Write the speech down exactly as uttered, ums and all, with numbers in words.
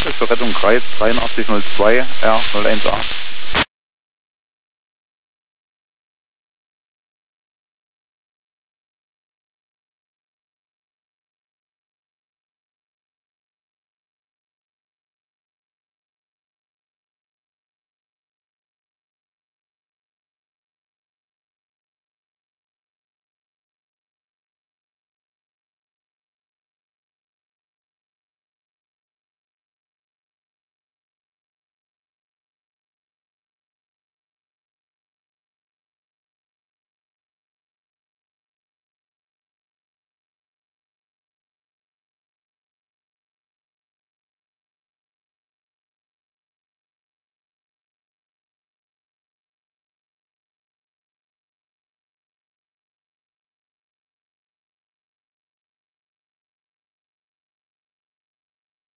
ist für Rettung Kreis dreiundachtzig null zwei R null eins acht.